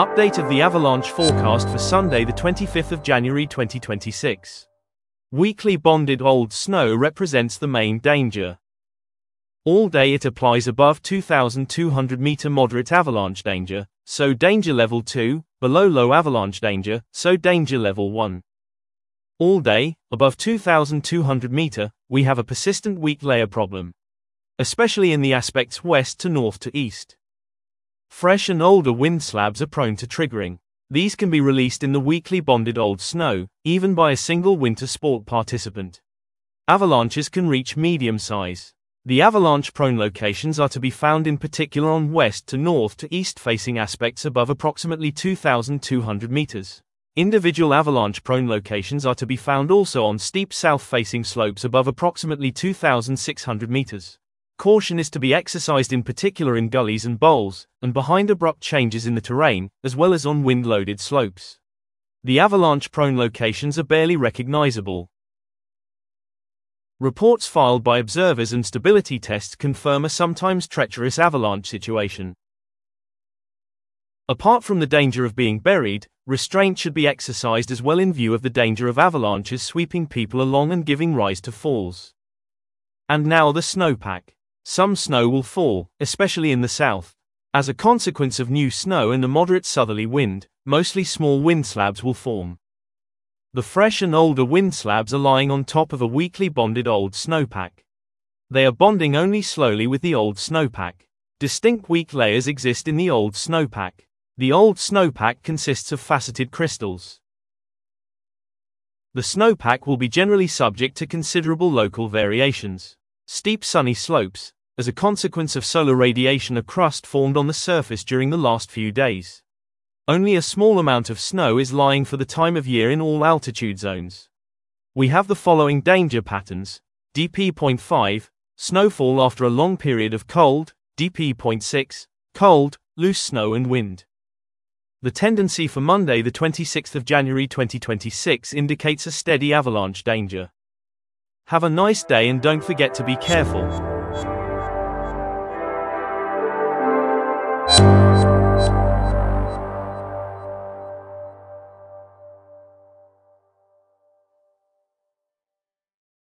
Update of the avalanche forecast for Sunday the 25th of January 2026. Weekly bonded old snow represents the main danger. All day it applies above 2,200 meter moderate avalanche danger, so danger level 2, below low avalanche danger, so danger level 1. All day, above 2,200 meter, we have a persistent weak layer problem, especially in the aspects west to north to east. Fresh and older wind slabs are prone to triggering. These can be released in the weakly bonded old snow, even by a single winter sport participant. Avalanches can reach medium size. The avalanche-prone locations are to be found in particular on west to north to east-facing aspects above approximately 2,200 meters. Individual avalanche-prone locations are to be found also on steep south-facing slopes above approximately 2,600 meters. Caution is to be exercised in particular in gullies and bowls, and behind abrupt changes in the terrain, as well as on wind-loaded slopes. The avalanche-prone locations are barely recognizable. Reports filed by observers and stability tests confirm a sometimes treacherous avalanche situation. Apart from the danger of being buried, restraint should be exercised as well in view of the danger of avalanches sweeping people along and giving rise to falls. And now the snowpack. Some snow will fall, especially in the south. As a consequence of new snow and a moderate southerly wind, mostly small wind slabs will form. The fresh and older wind slabs are lying on top of a weakly bonded old snowpack. They are bonding only slowly with the old snowpack. Distinct weak layers exist in the old snowpack. The old snowpack consists of faceted crystals. The snowpack will be generally subject to considerable local variations. Steep sunny slopes, as a consequence of solar radiation, a crust formed on the surface during the last few days. Only a small amount of snow is lying for the time of year in all altitude zones. We have the following danger patterns: DP.5, snowfall after a long period of cold; DP.6, cold, loose snow and wind. The tendency for Monday the 26th of January 2026 indicates a steady avalanche danger. Have a nice day and don't forget to be careful.